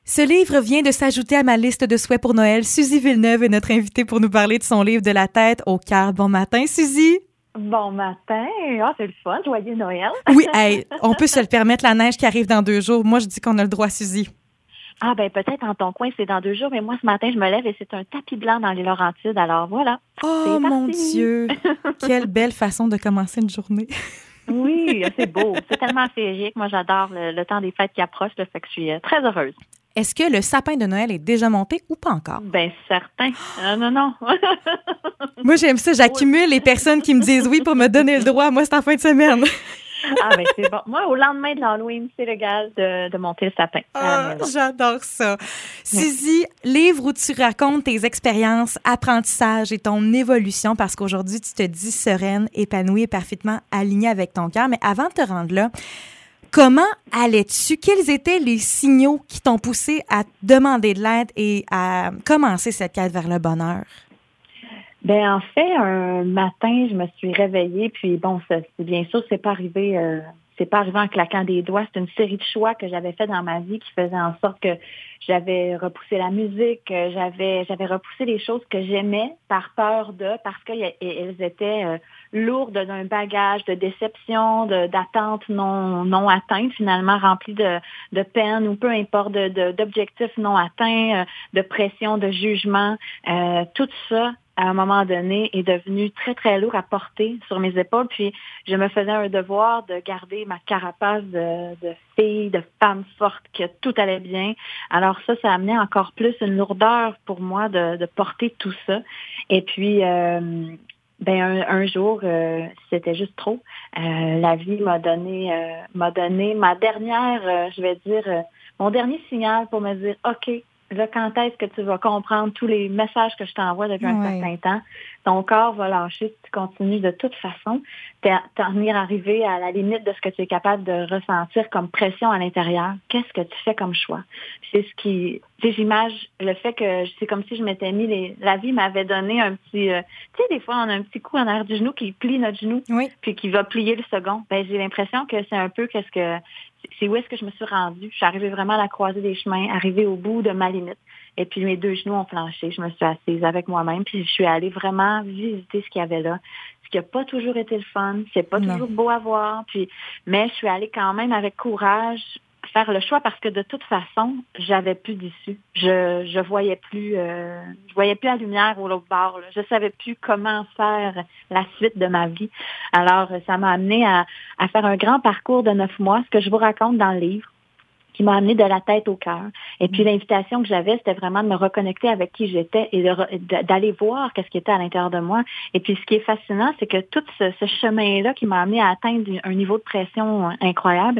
Ce livre vient de s'ajouter à ma liste de souhaits pour Noël. Suzy Villeneuve est notre invitée pour nous parler de son livre De la tête au cœur. Bon matin, Suzy! Bon matin! Ah, c'est le fun, joyeux Noël! Oui, hey, on peut se le permettre, la neige qui arrive dans 2 jours. Moi, je dis qu'on a le droit, Suzy. Ah, ben peut-être en ton coin, c'est dans 2 jours, mais moi, ce matin, je me lève et c'est un tapis blanc dans les Laurentides. Alors voilà, Oh c'est mon parti! Dieu! Quelle belle façon de commencer une journée. Oui, c'est beau. C'est tellement féerique. Moi, j'adore le temps des fêtes qui approche, là, fait que je suis très heureuse. Est-ce que le sapin de Noël est déjà monté ou pas encore? Ben certain. Non. Moi, j'aime ça. J'accumule les personnes qui me disent oui pour me donner le droit. Moi, c'est en fin de semaine. Ah, ben c'est bon. Moi, au lendemain de l'Halloween, c'est légal de monter le sapin à la maison. J'adore ça. Suzy, livre où tu racontes tes expériences, apprentissages et ton évolution parce qu'aujourd'hui, tu te dis sereine, épanouie et parfaitement alignée avec ton cœur. Mais avant de te rendre là, comment allais-tu? Quels étaient les signaux qui t'ont poussé à demander de l'aide et à commencer cette quête vers le bonheur? Ben en fait, un matin, je me suis réveillée, puis bon, bien sûr, c'est pas arrivé en claquant des doigts. C'est une série de choix que j'avais fait dans ma vie qui faisaient en sorte que j'avais repoussé la musique, j'avais repoussé les choses que j'aimais par peur parce qu'elles étaient lourdes d'un bagage de déception, d'attentes non atteintes, finalement remplies de peine ou peu importe, d'objectifs non atteints, de pression, de jugement, tout ça à un moment donné, est devenu très, très lourd à porter sur mes épaules. Puis, je me faisais un devoir de garder ma carapace de fille, de femme forte, que tout allait bien. Alors ça amenait encore plus une lourdeur pour moi de porter tout ça. Et puis, un jour, c'était juste trop. La vie m'a donné ma dernière, mon dernier signal pour me dire, OK, là, quand est-ce que tu vas comprendre tous les messages que je t'envoie depuis un certain temps? Ton corps va lâcher si tu continues de toute façon. T'en es arrivé à la limite de ce que tu es capable de ressentir comme pression à l'intérieur. Qu'est-ce que tu fais comme choix? C'est ce qui... Tu sais, j'imagine le fait que c'est comme si je m'étais mis... La vie m'avait donné un petit... tu sais, des fois, on a un petit coup en arrière du genou qui plie notre genou, puis qui va plier le second. Ben, j'ai l'impression que c'est un peu c'est où est-ce que je me suis rendue. Je suis arrivée vraiment à la croisée des chemins, arrivée au bout de ma limite. Et puis, mes 2 genoux ont flanché. Je me suis assise avec moi-même. Puis, je suis allée vraiment visiter ce qu'il y avait là. Ce qui n'a pas toujours été le fun. C'est pas toujours beau à voir. Mais je suis allée quand même avec courage faire le choix parce que de toute façon, j'avais plus d'issue. Je voyais plus la lumière au l'autre bord. Là. Je savais plus comment faire la suite de ma vie. Alors, ça m'a amené à faire un grand parcours de 9 mois, ce que je vous raconte dans le livre, qui m'a amené de la tête au cœur. Et puis, l'invitation que j'avais, c'était vraiment de me reconnecter avec qui j'étais et d'aller voir qu'est-ce qui était à l'intérieur de moi. Et puis, ce qui est fascinant, c'est que tout ce chemin-là qui m'a amené à atteindre un niveau de pression incroyable,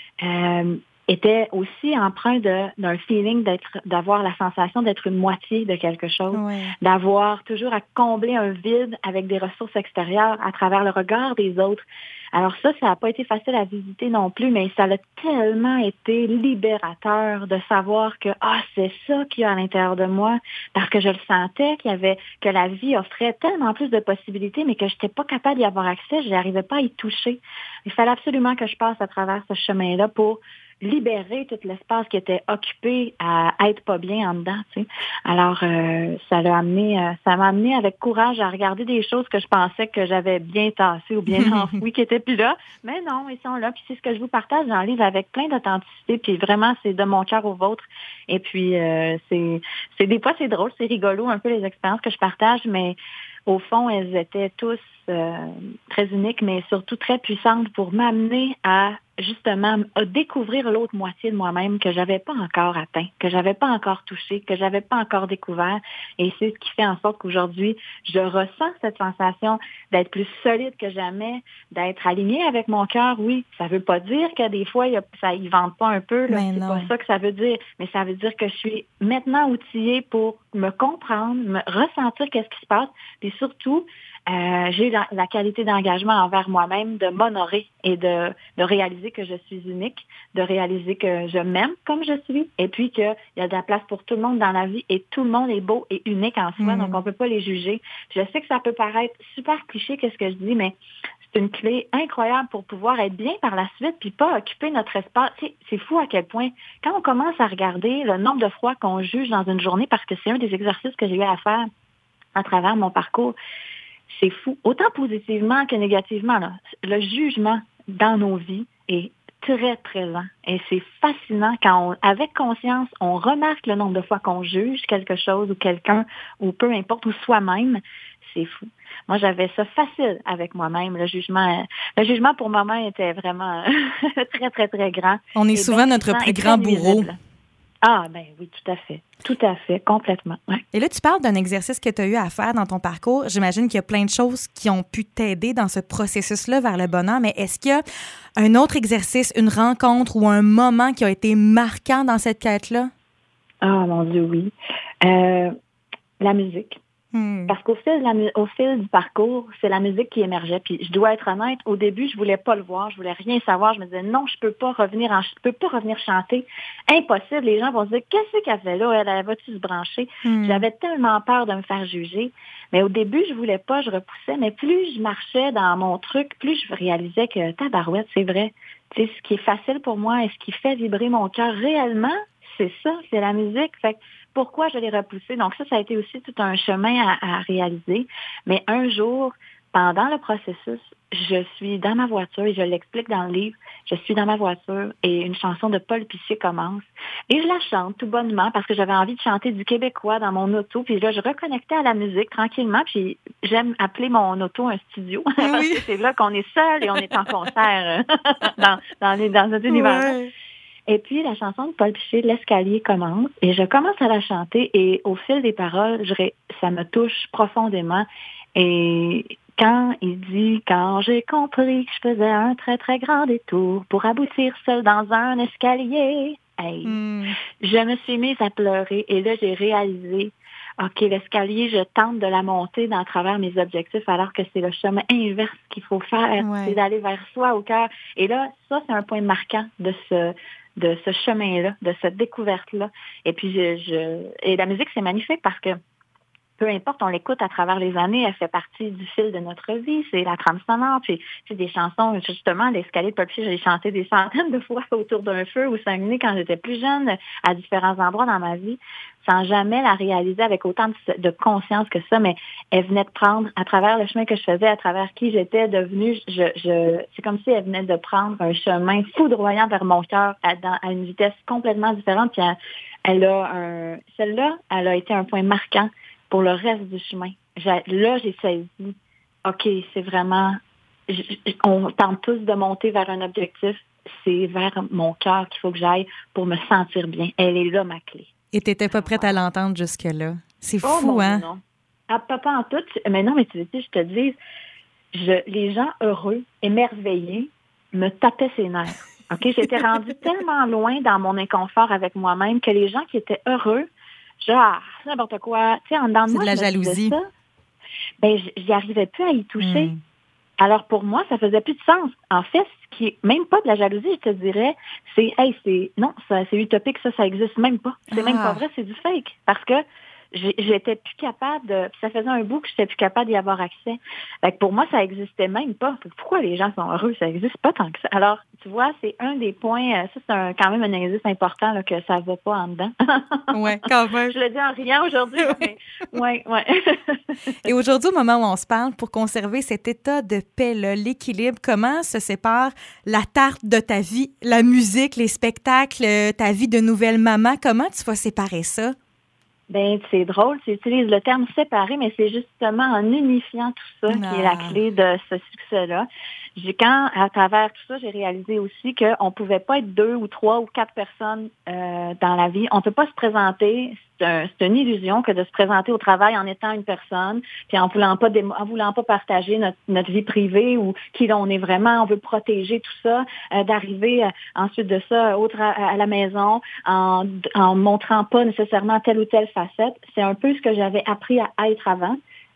était aussi empreint d'un feeling d'avoir la sensation d'être une moitié de quelque chose, d'avoir toujours à combler un vide avec des ressources extérieures à travers le regard des autres. Alors ça n'a pas été facile à visiter non plus, mais ça a tellement été libérateur de savoir que c'est ça qu'il y a à l'intérieur de moi, parce que je le sentais que la vie offrait tellement plus de possibilités, mais que je n'étais pas capable d'y avoir accès, je n'arrivais pas à y toucher. Il fallait absolument que je passe à travers ce chemin-là pour libérer tout l'espace qui était occupé à être pas bien en dedans, tu sais. Alors, ça m'a amené avec courage à regarder des choses que je pensais que j'avais bien tassées ou bien enfouies, qui étaient plus là. Mais non, ils sont là. Puis c'est ce que je vous partage dans le livre avec plein d'authenticité. Puis vraiment, c'est de mon cœur au vôtre. Et puis, c'est des fois, c'est drôle, c'est rigolo un peu les expériences que je partage, mais au fond, elles étaient tous très uniques, mais surtout très puissantes pour m'amener à justement à découvrir l'autre moitié de moi-même que j'avais pas encore atteint, que j'avais pas encore touché, que j'avais pas encore découvert. Et c'est ce qui fait en sorte qu'aujourd'hui, je ressens cette sensation d'être plus solide que jamais, d'être alignée avec mon cœur. Oui, ça veut pas dire que des fois, ça y vente pas un peu. Là, c'est pas ça que ça veut dire. Mais ça veut dire que je suis maintenant outillée pour me comprendre, me ressentir qu'est-ce qui se passe, puis surtout, j'ai la qualité d'engagement envers moi-même de m'honorer et de réaliser que je suis unique, de réaliser que je m'aime comme je suis et puis qu'il y a de la place pour tout le monde dans la vie et tout le monde est beau et unique en soi, donc on peut pas les juger. Je sais que ça peut paraître super cliché qu'est-ce que je dis, mais une clé incroyable pour pouvoir être bien par la suite puis pas occuper notre espace. Tu sais, c'est fou à quel point, quand on commence à regarder le nombre de fois qu'on juge dans une journée, parce que c'est un des exercices que j'ai eu à faire à travers mon parcours, c'est fou. Autant positivement que négativement, là. Le jugement dans nos vies est très présent. Et c'est fascinant quand, avec conscience, on remarque le nombre de fois qu'on juge quelque chose ou quelqu'un, ou peu importe, ou soi-même. C'est fou. Moi, j'avais ça facile avec moi-même. Le jugement pour moi-même était vraiment très, très, très grand. On est souvent notre plus grand bourreau. Ah, ben oui, tout à fait, complètement. Ouais. Et là, tu parles d'un exercice que tu as eu à faire dans ton parcours. J'imagine qu'il y a plein de choses qui ont pu t'aider dans ce processus-là vers le bonheur, mais est-ce qu'il y a un autre exercice, une rencontre ou un moment qui a été marquant dans cette quête-là? Ah, mon Dieu, oui. La musique. Parce qu'au fil du parcours, c'est la musique qui émergeait. Puis je dois être honnête, au début, je voulais pas le voir, je voulais rien savoir. Je me disais non, je peux pas revenir chanter. Impossible. Les gens vont se dire qu'est-ce qu'elle fait là, elle va-tu se brancher. J'avais tellement peur de me faire juger. Mais au début, je voulais pas, je repoussais. Mais plus je marchais dans mon truc, plus je réalisais que tabarouette, c'est vrai. Tu sais, ce qui est facile pour moi et ce qui fait vibrer mon cœur réellement, c'est ça, c'est la musique. Fait que pourquoi je l'ai repoussé? Donc ça a été aussi tout un chemin à réaliser. Mais un jour, pendant le processus, je suis dans ma voiture et je l'explique dans le livre. Je suis dans ma voiture et une chanson de Paul Pichier commence. Et je la chante tout bonnement parce que j'avais envie de chanter du québécois dans mon auto. Puis là, je reconnectais à la musique tranquillement. Puis j'aime appeler mon auto un studio parce que c'est là qu'on est seul et on est en concert dans cet univers-là. Ouais. Et puis, la chanson de Paul Pichier, L'escalier commence, et je commence à la chanter, et au fil des paroles, ça me touche profondément. Et quand il dit, quand j'ai compris que je faisais un très, très grand détour pour aboutir seul dans un escalier, je me suis mise à pleurer, et là, j'ai réalisé, OK, l'escalier, je tente de la monter dans travers mes objectifs, alors que c'est le chemin inverse qu'il faut faire, c'est d'aller vers soi au cœur. Et là, ça, c'est un point marquant de ce chemin-là, de cette découverte-là. Et puis, et la musique, c'est magnifique parce que peu importe, on l'écoute à travers les années, elle fait partie du fil de notre vie, c'est la trame sonore, puis c'est des chansons, justement, l'escalier de Paul Pichier, j'ai chanté des centaines de fois autour d'un feu au Saguenay quand j'étais plus jeune, à différents endroits dans ma vie, sans jamais la réaliser avec autant de conscience que ça, mais elle venait de prendre, à travers le chemin que je faisais, à travers qui j'étais devenue, c'est comme si elle venait de prendre un chemin foudroyant vers mon cœur à une vitesse complètement différente, puis celle-là, elle a été un point marquant pour le reste du chemin. Là, j'ai saisi, OK, c'est vraiment, on tente tous de monter vers un objectif, c'est vers mon cœur qu'il faut que j'aille pour me sentir bien. Elle est là, ma clé. Et tu n'étais pas prête à l'entendre jusque-là. C'est fou, hein? Non. Ah, pas en tout. Mais non, mais tu sais, je te dis, les gens heureux, émerveillés, me tapaient ses nerfs. OK? J'étais rendue tellement loin dans mon inconfort avec moi-même que les gens qui étaient heureux, genre, n'importe quoi. Tu sais, en dedans de moi, c'est de la jalousie. Ben, j'y arrivais plus à y toucher. Alors, pour moi, ça faisait plus de sens. En fait, ce qui est même pas de la jalousie, je te dirais, c'est utopique, ça existe même pas. C'est même pas vrai, c'est du fake. Parce que j'étais plus capable ça faisait un bout que j'étais plus capable d'y avoir accès. Fait que pour moi, ça existait même pas. Pourquoi les gens sont heureux? Ça existe pas tant que ça. Alors, tu vois, c'est un des points, ça c'est quand même un indice important là, que ça va pas en dedans. Ouais, quand même. Je le dis en riant aujourd'hui, mais ouais. Et aujourd'hui, au moment où on se parle, pour conserver cet état de paix-là, l'équilibre, comment se sépare la tarte de ta vie, la musique, les spectacles, ta vie de nouvelle maman? Comment tu vas séparer ça? Ben, c'est drôle, tu utilises le terme séparé, mais c'est justement en unifiant tout ça qui est la clé de ce succès-là. Quand, à travers tout ça, j'ai réalisé aussi qu'on pouvait pas être 2 ou 3 ou 4 personnes dans la vie. On peut pas se présenter, c'est une illusion que de se présenter au travail en étant une personne, puis en voulant pas partager notre vie privée ou qui l'on est vraiment, on veut protéger tout ça, d'arriver ensuite de ça à la maison en montrant pas nécessairement telle ou telle facette. C'est un peu ce que j'avais appris à être avant.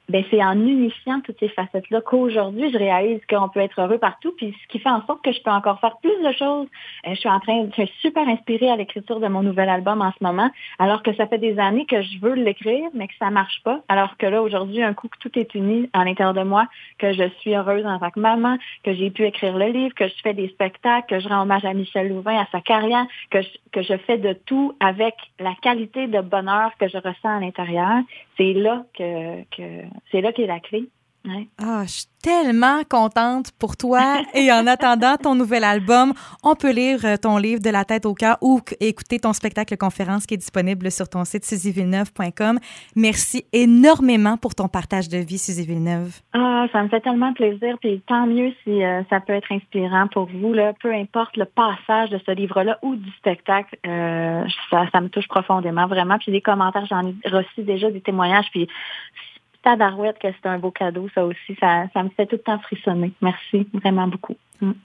ben c'est en unifiant toutes ces facettes-là qu'aujourd'hui, je réalise qu'on peut être heureux partout, puis ce qui fait en sorte que je peux encore faire plus de choses. Je suis super inspirée à l'écriture de mon nouvel album en ce moment, alors que ça fait des années que je veux l'écrire, mais que ça marche pas. Alors que là, aujourd'hui, un coup que tout est uni à l'intérieur de moi, que je suis heureuse en tant que maman, que j'ai pu écrire le livre, que je fais des spectacles, que je rends hommage à Michel Louvain, à sa carrière, que je fais de tout avec la qualité de bonheur que je ressens à l'intérieur. C'est là c'est là qu'est la clé. Ouais. Ah, je suis tellement contente pour toi. Et en attendant ton nouvel album, on peut lire ton livre De la tête au cœur ou écouter ton spectacle conférence qui est disponible sur ton site suzyvilleneuve.com. Merci énormément pour ton partage de vie, Suzy Villeneuve. Ah, ça me fait tellement plaisir. Puis tant mieux si ça peut être inspirant pour vous. Là, peu importe le passage de ce livre-là ou du spectacle, ça me touche profondément, vraiment. Puis les commentaires, j'en ai reçu déjà des témoignages. Puis tabarouette que c'est un beau cadeau, ça aussi. Ça me fait tout le temps frissonner. Merci vraiment beaucoup.